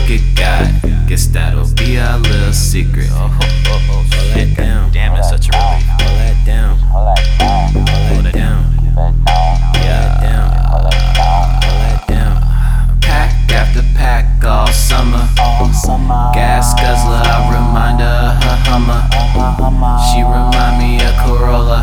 at God. Guess that'll be our little secret. Oh, shit down. Damn, that's such a relief. Hold that down. Hold that down. Yeah, down. Hold that down. Pack after pack all summer. Gas guzzler, I remind her of her Hummer. She remind me of Corolla.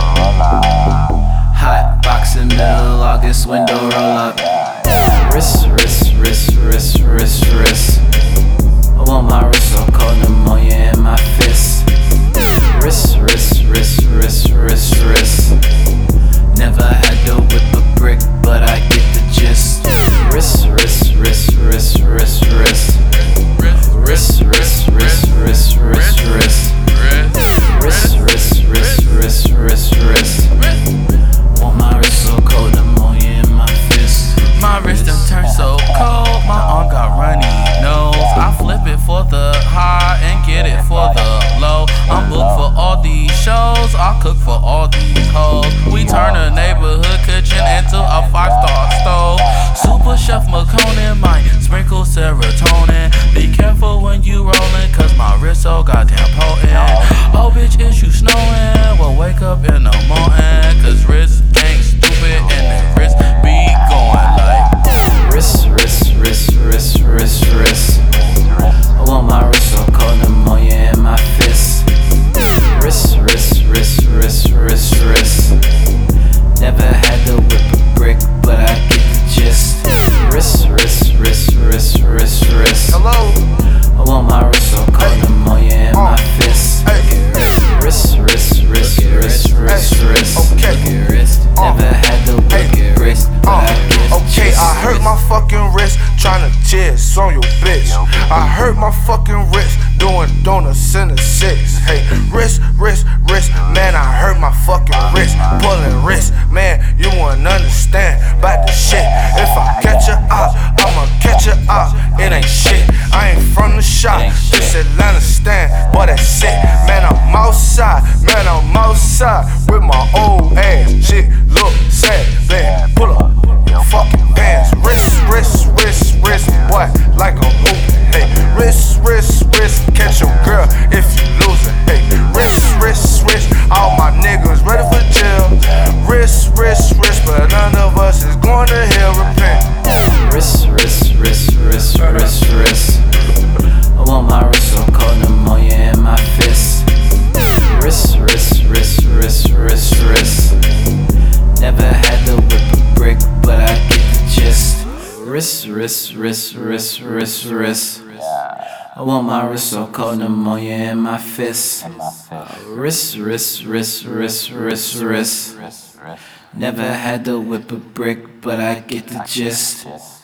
Hot box in middle August, window roll up. Wrist, wrist, wrist, wrist, wrist, wrist. I want my wrist so cold, pneumonia in my fist. Wrist, wrist, wrist, wrist, wrist, wrist. Never had to whip a brick, but I get the gist. Wrist, wrist, wrist, wrist, wrist, wrist. Wrist, wrist, wrist, wrist, wrist, wrist. Wrist, wrist, wrist, wrist, wrist, wrist. Want my wrist so cold, pneumonia in my fist. My wrist done turned so cold, my arm got runny nose. I flip it for the high and get it for the low. I'm booked for all these shows, I cook for all these hoes. We turn a neighborhood kitchen into a 5-star stove. Super Chef McConan might sprinkle serotonin. Be careful when you rollin', cause my wrist so goddamn potent. Oh bitch, is you snowing? Well wake up in the morning, cause wrist ain't stupid and the wrist be going like wrist, wrist, wrist, wrist, wrist, wrist. I want my wrist so cold, pneumonia in my fist. Wrist, wrist, wrist, wrist, wrist, wrist. Never had to whip a brick, but I get the gist. Wrist, wrist, wrist, wrist, wrist, wrist. Hello? I want my wrist so cold, pneumonia in my fist. Wrist, wrist, wrist, wrist, wrist, wrist. Okay. Never had to whip a brick, but I get the Okay, gist. I hurt my fucking wrist tryna jizz on your bitch. I hurt my fucking wrist doing donuts in the 6. Hey, wrist, wrist, wrist, man, I hurt my fucking wrist. Pulling wrist, man, you wouldn't understand about the shit. If I catch her out, I'ma catch her out. It ain't shit, I ain't from the shop, this Atlanta stand, boy, that's it. Man, I'm outside, with my old ass. Shit look sad, man, pull up fucking pants. Wrist, wrist, wrist, wrist, boy, like a hoop. Hey, wrist, wrist, wrist, catch your girl if you losing. Hey, wrist, wrist, wrist, all my niggas ready for jail. Wrist, wrist, wrist, but none of us is going to hell, repent. Wrist, wrist, wrist, wrist, wrist, wrist. I want my wrist so cold, pneumonia in my fist. Wrist, wrist, wrist, wrist, wrist, wrist. Never had to whip a brick, but I get the gist. Wrist, wrist, wrist, wrist, wrist, wrist. I want my wrist so cold, pneumonia in my fist. Wrist, wrist, wrist, wrist, wrist, wrist. Never had to whip a brick, but I get the gist.